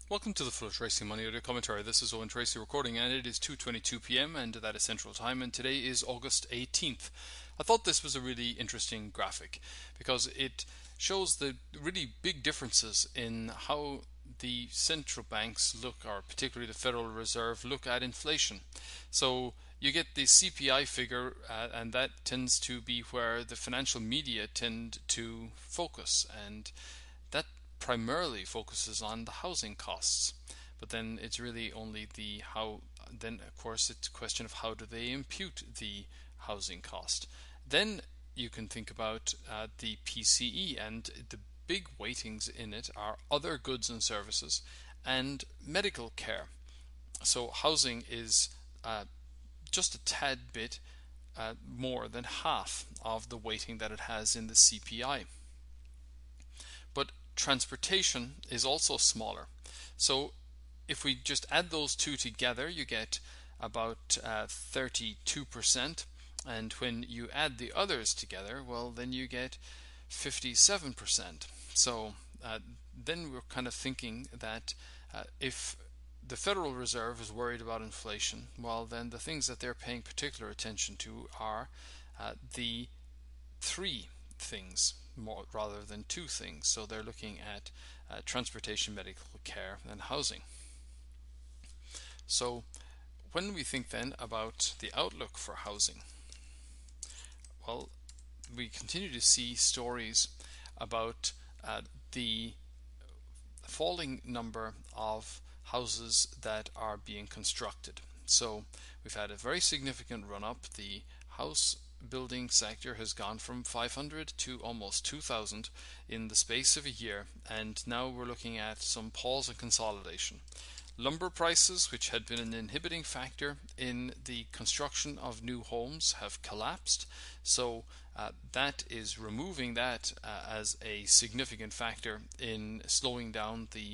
Welcome to the Full Tracy Money Audio Commentary. This is Owen Tracy recording, and it is 2:22 p.m. and that is Central Time, and today is August 18th. I thought this was a really interesting graphic because it shows the really big differences in how the central banks look, or particularly the Federal Reserve, look at inflation. So you get the CPI figure, and that tends to be where the financial media tend to focus, and that primarily focuses on the housing costs. But then it's really only then of course it's a question of how do they impute the housing cost. Then you can think about the PCE, and the big weightings in it are other goods and services and medical care. So housing is just a tad bit more than half of the weighting that it has in the CPI. But transportation is also smaller. So if we just add those two together, you get about 32%. And when you add the others together, well, then you get 57%. So then we're kind of thinking that if the Federal Reserve is worried about inflation, well, then the things that they're paying particular attention to are the three things more rather than two things. So they're looking at transportation, medical care, and housing. So when we think then about the outlook for housing, well, we continue to see stories about the falling number of houses that are being constructed. So we've had a very significant run up. The house building sector has gone from 500 to almost 2,000 in the space of a year, and now we're looking at some pause and consolidation. Lumber prices, which had been an inhibiting factor in the construction of new homes, have collapsed. So that is removing that as a significant factor in slowing down the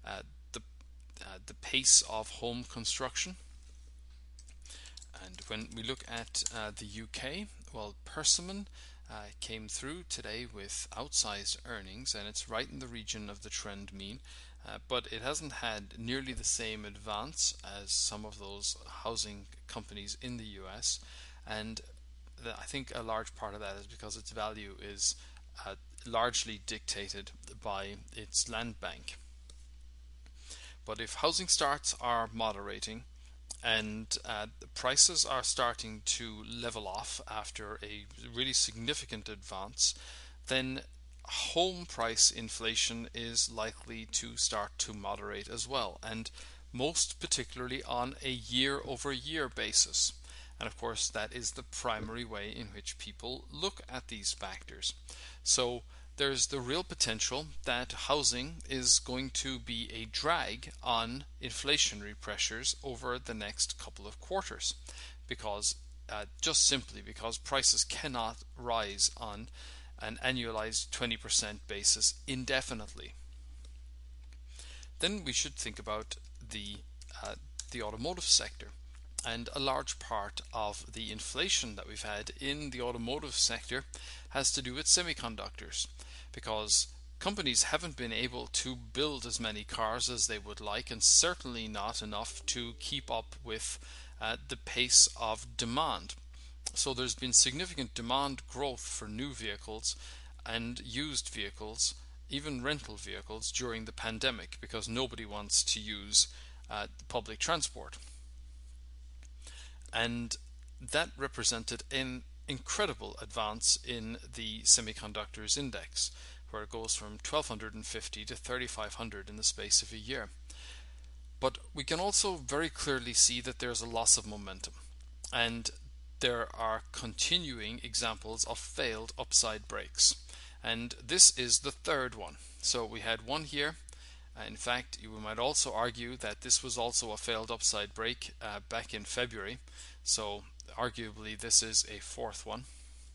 pace of home construction. And when we look at the UK, well, Persimmon came through today with outsized earnings, and it's right in the region of the trend mean. But it hasn't had nearly the same advance as some of those housing companies in the US, and I think a large part of that is because its value is largely dictated by its land bank. But if housing starts are moderating and the prices are starting to level off after a really significant advance, then home price inflation is likely to start to moderate as well, and most particularly on a year-over-year basis. And of course, that is the primary way in which people look at these factors. So there's the real potential that housing is going to be a drag on inflationary pressures over the next couple of quarters, because just simply because prices cannot rise on an annualized 20% basis indefinitely. Then we should think about the automotive sector. And a large part of the inflation that we've had in the automotive sector has to do with semiconductors, because companies haven't been able to build as many cars as they would like, and certainly not enough to keep up with the pace of demand. So there's been significant demand growth for new vehicles and used vehicles, even rental vehicles, during the pandemic, because nobody wants to use public transport. And that represented an incredible advance in the semiconductors index, where it goes from 1250 to 3500 in the space of a year. But we can also very clearly see that there's a loss of momentum, and there are continuing examples of failed upside breaks. And this is the third one. So we had one here. In fact, we might also argue that this was also a failed upside break back in February. So arguably this is a fourth one.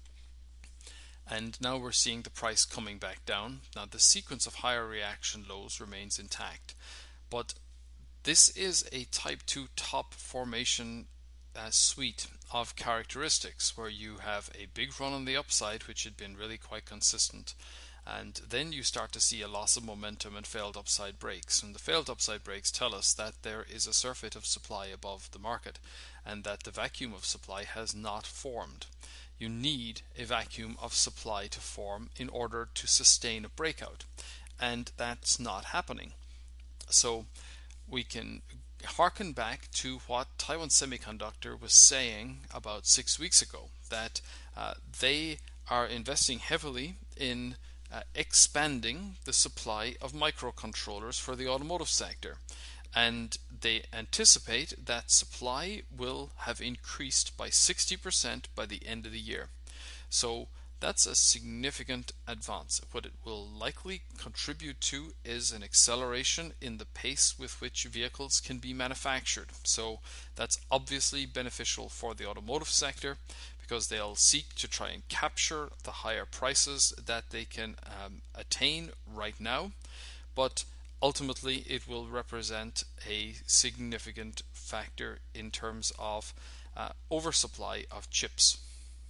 And now we're seeing the price coming back down. Now the sequence of higher reaction lows remains intact. But this is a type 2 top formation suite of characteristics, where you have a big run on the upside, which had been really quite consistent, and then you start to see a loss of momentum and failed upside breaks. And the failed upside breaks tell us that there is a surfeit of supply above the market and that the vacuum of supply has not formed. You need a vacuum of supply to form in order to sustain a breakout, and that's not happening. So we can harken back to what Taiwan Semiconductor was saying about 6 weeks ago, that they are investing heavily in expanding the supply of microcontrollers for the automotive sector. And they anticipate that supply will have increased by 60% by the end of the year. So that's a significant advance. What it will likely contribute to is an acceleration in the pace with which vehicles can be manufactured. So that's obviously beneficial for the automotive sector because they'll seek to try and capture the higher prices that they can attain right now. But ultimately, it will represent a significant factor in terms of oversupply of chips,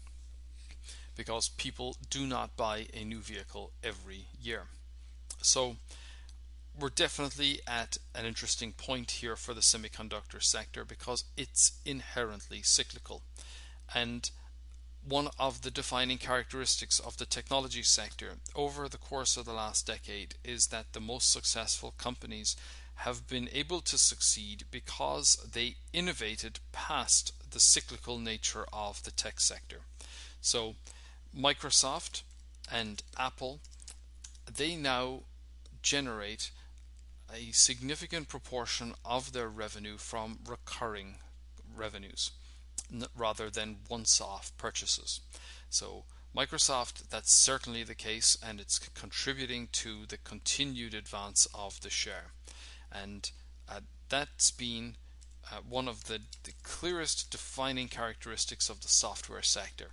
because people do not buy a new vehicle every year. So we're definitely at an interesting point here for the semiconductor sector because it's inherently cyclical. And one of the defining characteristics of the technology sector over the course of the last decade is that the most successful companies have been able to succeed because they innovated past the cyclical nature of the tech sector. So Microsoft and Apple, they now generate a significant proportion of their revenue from recurring revenues rather than once-off purchases. So Microsoft, that's certainly the case, and it's contributing to the continued advance of the share. And that's been one of the clearest defining characteristics of the software sector.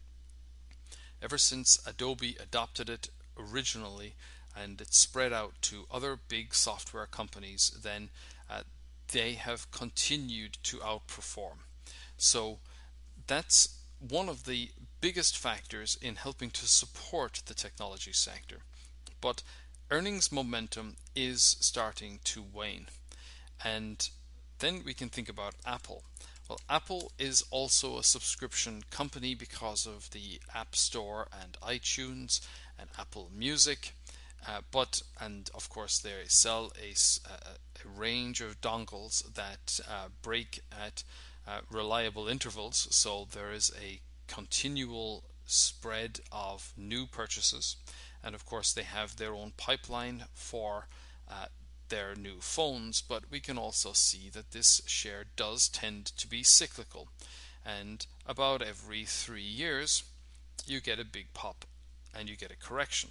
Ever since Adobe adopted it originally and it spread out to other big software companies, then they have continued to outperform. So that's one of the biggest factors in helping to support the technology sector. But earnings momentum is starting to wane. And then we can think about Apple. Well, Apple is also a subscription company because of the App Store and iTunes and Apple Music. And of course they sell a range of dongles that break at reliable intervals, so there is a continual spread of new purchases. And of course they have their own pipeline for their new phones, but we can also see that this share does tend to be cyclical, and about every 3 years you get a big pop and you get a correction.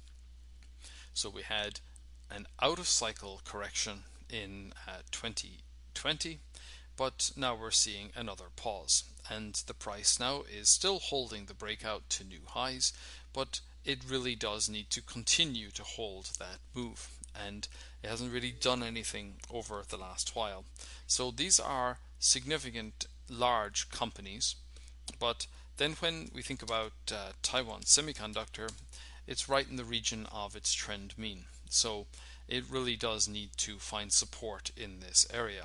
So we had an out of cycle correction in 2020, but now we're seeing another pause, and the price now is still holding the breakout to new highs, but it really does need to continue to hold that move, and it hasn't really done anything over the last while. So these are significant large companies, but then when we think about Taiwan Semiconductor, it's right in the region of its trend mean. So it really does need to find support in this area.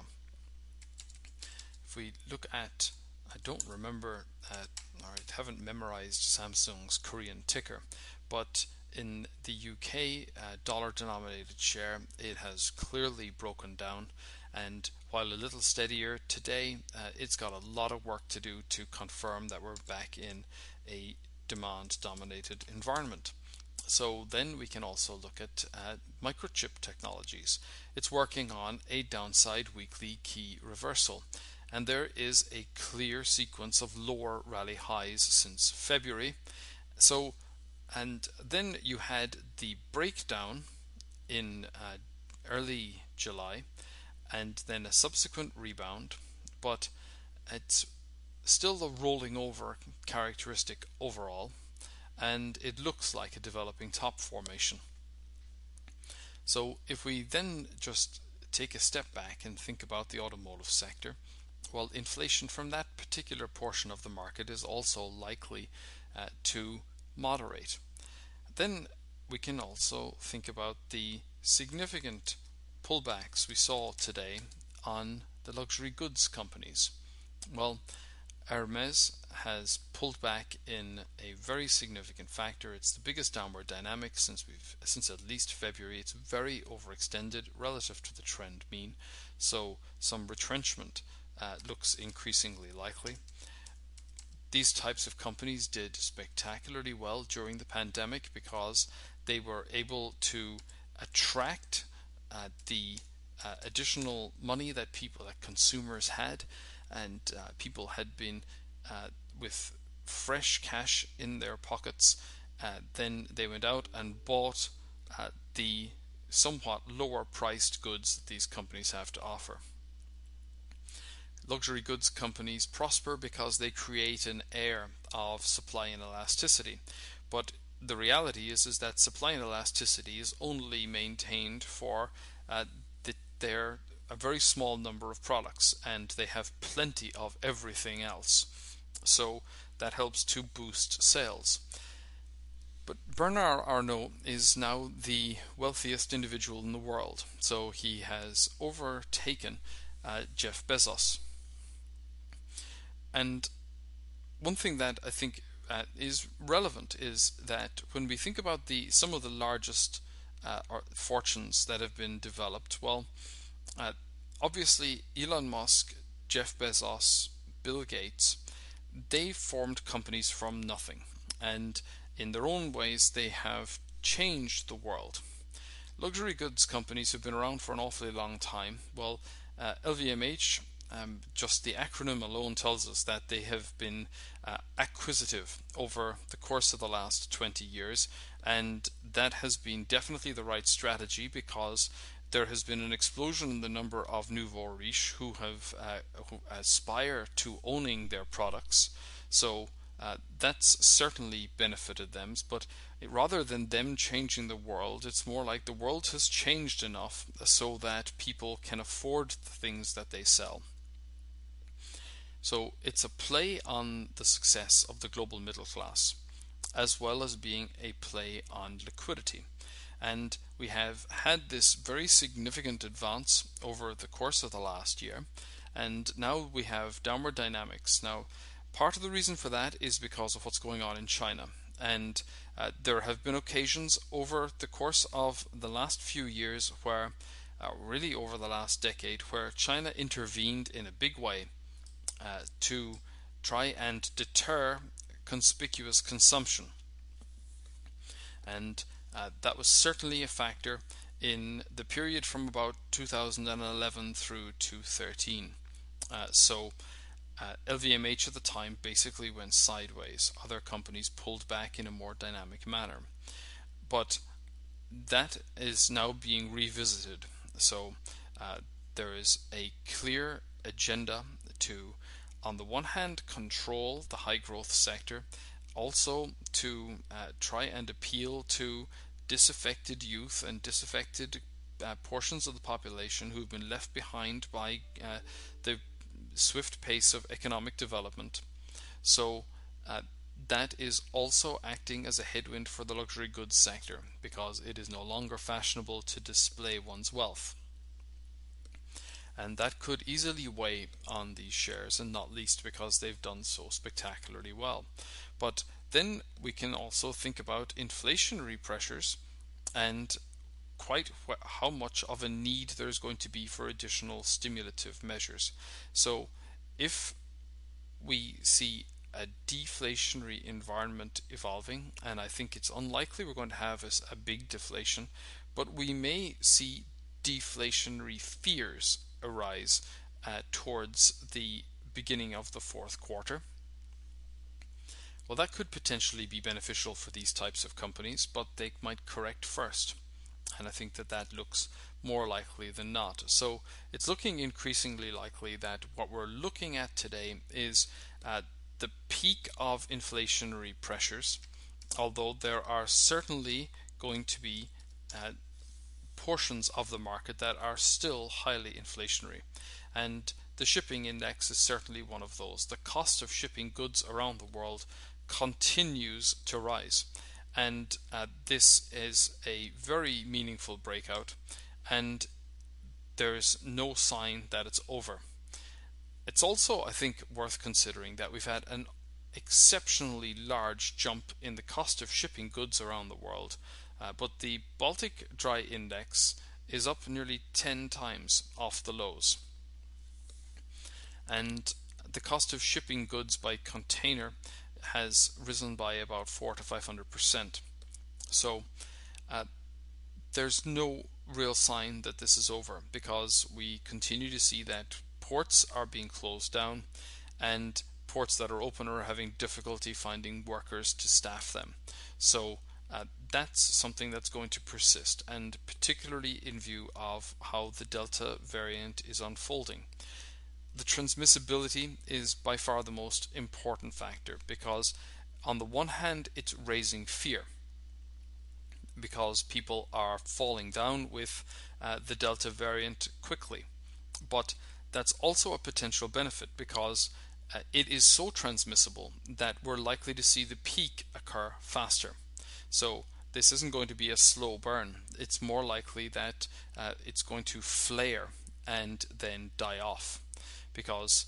If we look at, I don't remember, or I haven't memorized Samsung's Korean ticker, but in the UK dollar denominated share, it has clearly broken down, and while a little steadier today, it's got a lot of work to do to confirm that we're back in a demand dominated environment. So then we can also look at Microchip Technologies. It's working on a downside weekly key reversal, and there is a clear sequence of lower rally highs since February. So, and then you had the breakdown in early July, and then a subsequent rebound, but it's still the rolling over characteristic overall, and it looks like a developing top formation. So if we then just take a step back and think about the automotive sector, well, inflation from that particular portion of the market is also likely to moderate. Then we can also think about the significant pullbacks we saw today on the luxury goods companies. Well, Hermes has pulled back in a very significant factor. It's the biggest downward dynamic since at least February. It's very overextended relative to the trend mean, so some retrenchment looks increasingly likely. These types of companies did spectacularly well during the pandemic because they were able to attract the additional money that consumers had, and people had been with fresh cash in their pockets. Then they went out and bought the somewhat lower priced goods that these companies have to offer. Luxury goods companies prosper because they create an air of supply and elasticity. But the reality is that supply and elasticity is only maintained for their a very small number of products, and they have plenty of everything else. So that helps to boost sales. But Bernard Arnault is now the wealthiest individual in the world, so he has overtaken Jeff Bezos. And one thing that I think is relevant is that when we think about some of the largest fortunes that have been developed, well, obviously Elon Musk, Jeff Bezos, Bill Gates, they formed companies from nothing, and in their own ways they have changed the world. Luxury goods companies have been around for an awfully long time. Well, LVMH, just the acronym alone tells us that they have been acquisitive over the course of the last 20 years, and that has been definitely the right strategy because there has been an explosion in the number of nouveau riches who aspire to owning their products. So that's certainly benefited them, but rather than them changing the world, it's more like the world has changed enough so that people can afford the things that they sell. So it's a play on the success of the global middle class, as well as being a play on liquidity. And we have had this very significant advance over the course of the last year, and now we have downward dynamics. Now, part of the reason for that is because of what's going on in China, and there have been occasions over the course of the last few years where, really over the last decade, where China intervened in a big way to try and deter conspicuous consumption. And that was certainly a factor in the period from about 2011 through to 2013. LVMH at the time basically went sideways. Other companies pulled back in a more dynamic manner. But that is now being revisited. So there is a clear agenda to, on the one hand, control the high growth sector, also to try and appeal to disaffected youth and disaffected portions of the population who've been left behind by the swift pace of economic development. So that is also acting as a headwind for the luxury goods sector because it is no longer fashionable to display one's wealth. And that could easily weigh on these shares, and not least because they've done so spectacularly well. But then we can also think about inflationary pressures and quite how much of a need there's going to be for additional stimulative measures. So if we see a deflationary environment evolving, and I think it's unlikely we're going to have a big deflation, but we may see deflationary fears arise towards the beginning of the fourth quarter. Well, that could potentially be beneficial for these types of companies, but they might correct first. And I think that looks more likely than not. So it's looking increasingly likely that what we're looking at today is the peak of inflationary pressures, although there are certainly going to be portions of the market that are still highly inflationary. And the shipping index is certainly one of those. The cost of shipping goods around the world continues to rise. and this is a very meaningful breakout, and there's no sign that it's over. It's also, I think, worth considering that we've had an exceptionally large jump in the cost of shipping goods around the world, but the Baltic Dry Index is up nearly 10 times off the lows. And the cost of shipping goods by container has risen by about 4 to 500%. So uh, there's no real sign that this is over, because we continue to see that ports are being closed down, and ports that are open are having difficulty finding workers to staff them. So that's something that's going to persist, and particularly in view of how the Delta variant is unfolding. The transmissibility is by far the most important factor, because on the one hand it's raising fear, because people are falling down with the Delta variant quickly. But that's also a potential benefit, because it is so transmissible that we're likely to see the peak occur faster. So this isn't going to be a slow burn. It's more likely that it's going to flare and then die off, because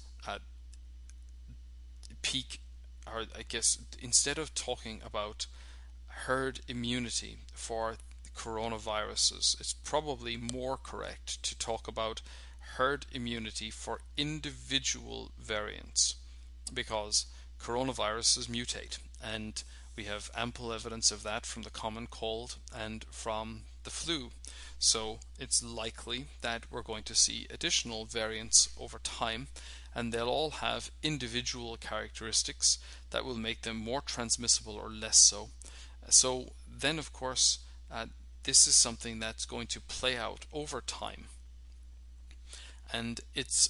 peak, or I guess instead of talking about herd immunity for coronaviruses, it's probably more correct to talk about herd immunity for individual variants, because coronaviruses mutate, and we have ample evidence of that from the common cold and from the flu. So it's likely that we're going to see additional variants over time, and they'll all have individual characteristics that will make them more transmissible or less so. So then, of course, this is something that's going to play out over time, and it's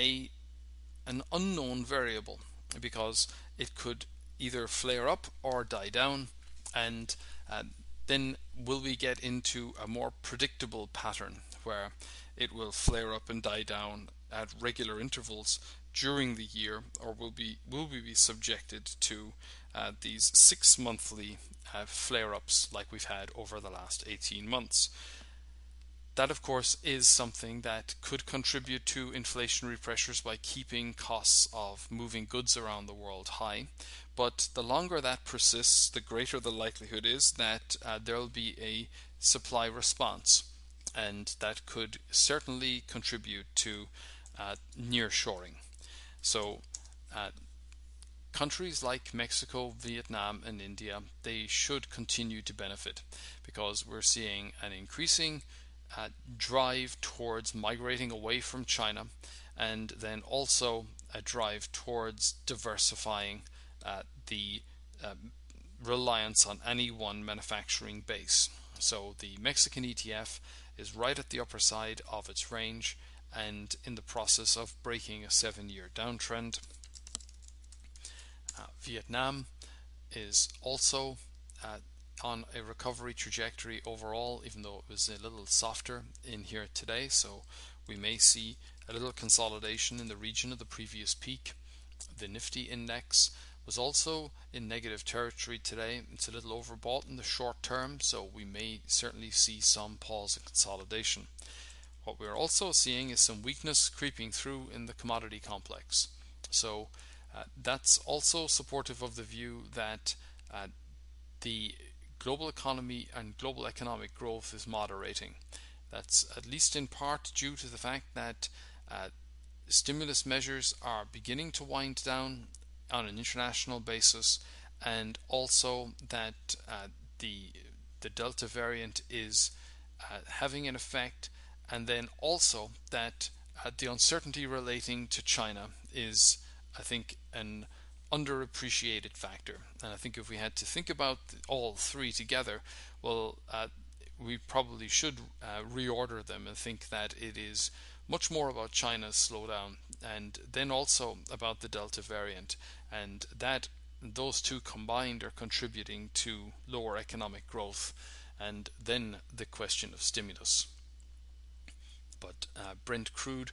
an unknown variable, because it could either flare up or die down, and then will we get into a more predictable pattern where it will flare up and die down at regular intervals during the year, or will we be subjected to these 6 monthly flare-ups like we've had over the last 18 months? That, of course, is something that could contribute to inflationary pressures by keeping costs of moving goods around the world high. But the longer that persists, the greater the likelihood is that there will be a supply response, and that could certainly contribute to nearshoring. So countries like Mexico, Vietnam, and India, they should continue to benefit, because we're seeing an increasing drive towards migrating away from China, and then also a drive towards diversifying the reliance on any one manufacturing base. So the Mexican ETF is right at the upper side of its range, and in the process of breaking a 7-year downtrend. Vietnam is also on a recovery trajectory overall, even though it was a little softer in here today, so we may see a little consolidation in the region of the previous peak. The Nifty index was also in negative territory today. It's a little overbought in the short term, so we may certainly see some pause and consolidation. What we're also seeing is some weakness creeping through in the commodity complex. So that's also supportive of the view that the global economy and global economic growth is moderating. That's at least in part due to the fact that stimulus measures are beginning to wind down on an international basis, and also that the Delta variant is having an effect, and then also that the uncertainty relating to China is, I think, an underappreciated factor. And I think if we had to think about all three together, well, we probably should reorder them and think that it is much more about China's slowdown, and then also about the Delta variant, and that those two combined are contributing to lower economic growth, and then the question of stimulus. But Brent crude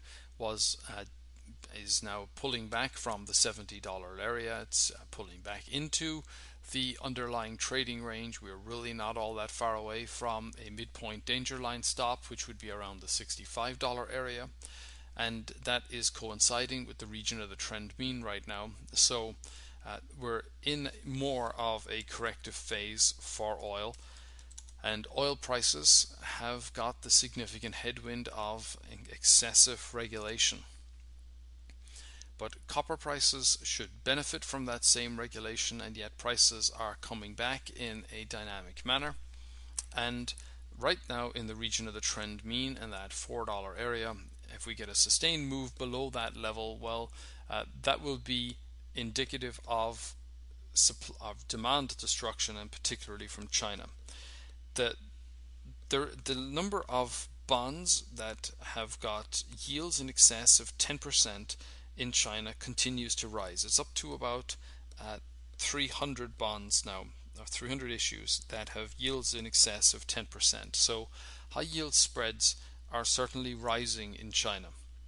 is now pulling back from the $70 area. It's pulling back into the underlying trading range. We're really not all that far away from a midpoint danger line stop, which would be around the $65 area. And that is coinciding with the region of the trend mean right now. So we're in more of a corrective phase for oil. And oil prices have got the significant headwind of excessive regulation. But copper prices should benefit from that same regulation, and yet prices are coming back in a dynamic manner. And right now in the region of the trend mean and that $4 area, if we get a sustained move below that level, well, that will be indicative of demand destruction, and particularly from China. The number of bonds that have got yields in excess of 10% in China continues to rise. It's up to about 300 bonds now, or 300 issues that have yields in excess of 10%. So high yield spreads are certainly rising in China.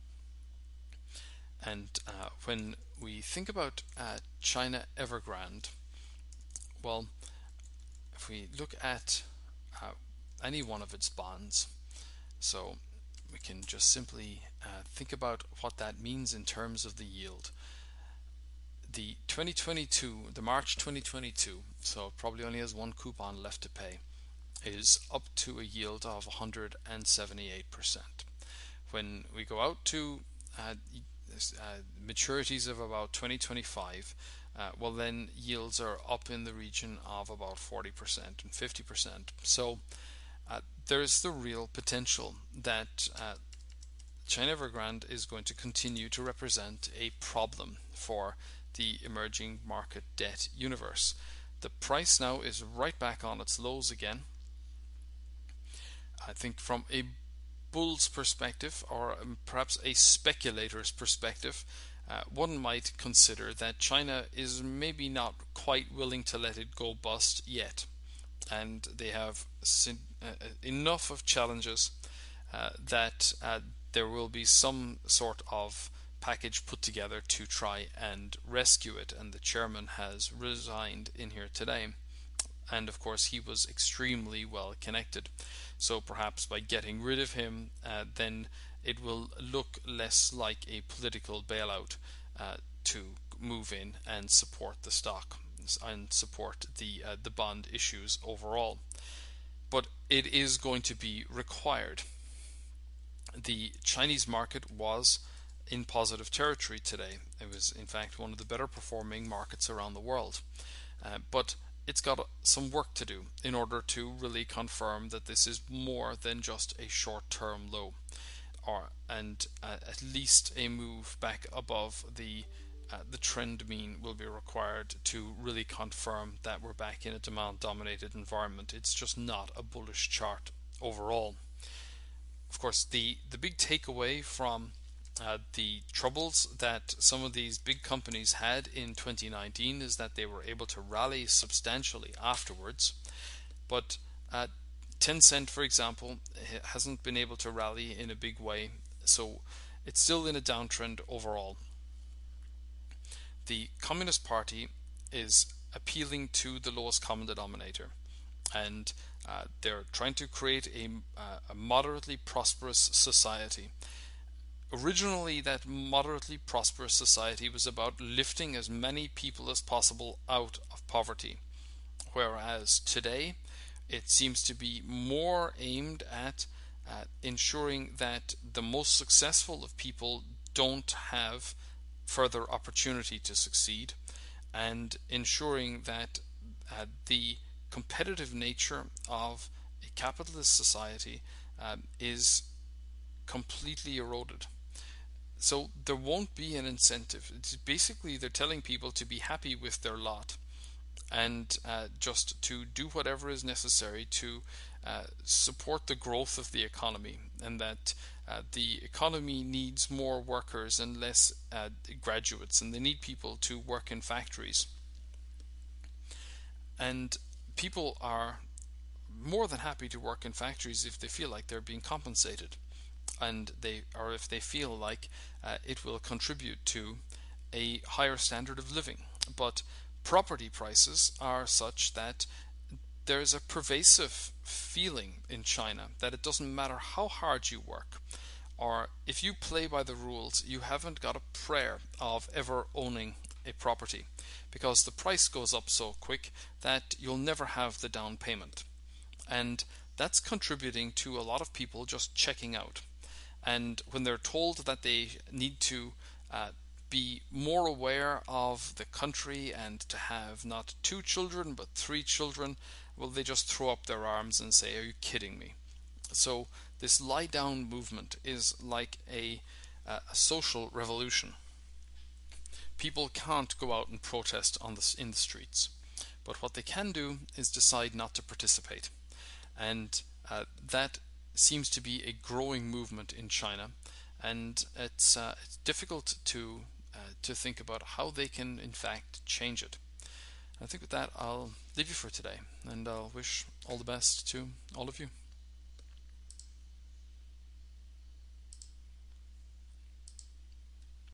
And when we think about China Evergrande, well, if we look at any one of its bonds, so we can just simply think about what that means in terms of the yield. The March 2022, so probably only has one coupon left to pay, is up to a yield of 178%. When we go out to maturities of about 2025, well, then yields are up in the region of about 40% and 50%. So there's the real potential that China Evergrande is going to continue to represent a problem for the emerging market debt universe. The price now is right back on its lows again. I think from a bull's perspective, or perhaps a speculator's perspective, one might consider that China is maybe not quite willing to let it go bust yet, and they have enough of challenges that there will be some sort of package put together to try and rescue it, and the chairman has resigned in here today. And of course he was extremely well connected, so perhaps by getting rid of him, then it will look less like a political bailout to move in and support the stock and support the bond issues overall. But it is going to be required. The Chinese market was in positive territory today. It was in fact one of the better performing markets around the world, but it's got some work to do in order to really confirm that this is more than just a short-term low, and at least a move back above the trend mean will be required to really confirm that we're back in a demand-dominated environment. It's just not a bullish chart overall. Of course, the big takeaway from the troubles that some of these big companies had in 2019 is that they were able to rally substantially afterwards, but Tencent, for example, hasn't been able to rally in a big way, so it's still in a downtrend overall. The Communist Party is appealing to the lowest common denominator, and they're trying to create a moderately prosperous society. Originally, that moderately prosperous society was about lifting as many people as possible out of poverty, whereas today it seems to be more aimed at ensuring that the most successful of people don't have further opportunity to succeed, and ensuring that the competitive nature of a capitalist society is completely eroded. So there won't be an incentive. It's basically, they're telling people to be happy with their lot and just to do whatever is necessary to support the growth of the economy, and that the economy needs more workers and less graduates, and they need people to work in factories. And people are more than happy to work in factories if they feel like they're being compensated, and if they feel like it will contribute to a higher standard of living. But property prices are such that there's a pervasive feeling in China that it doesn't matter how hard you work, or if you play by the rules, you haven't got a prayer of ever owning a property, because the price goes up so quick that you'll never have the down payment. And that's contributing to a lot of people just checking out. And when they're told that they need to be more aware of the country and to have not 2 children but 3 children, well, they just throw up their arms and say, "Are you kidding me?" So this lie down movement is like a social revolution. People can't go out and protest in the streets, but what they can do is decide not to participate. And that seems to be a growing movement in China, and it's difficult to think about how they can in fact change it. I think with that I'll leave you for today, and I'll wish all the best to all of you.